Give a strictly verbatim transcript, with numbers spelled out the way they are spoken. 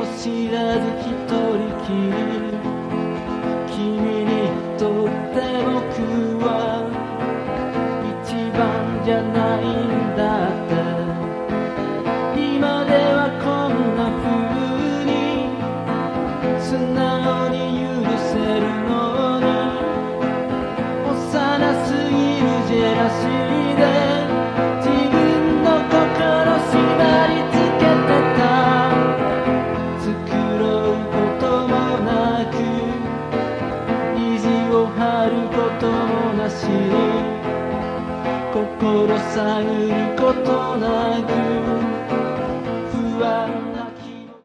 も知らず一人きり、君にとって僕は一番じゃないんだって。今ではこんな風に素直に許せるのに、幼すぎるジェラシーで自分の心縛りつけてた。繕うこともなく意地を張ることもなし、心探ることなく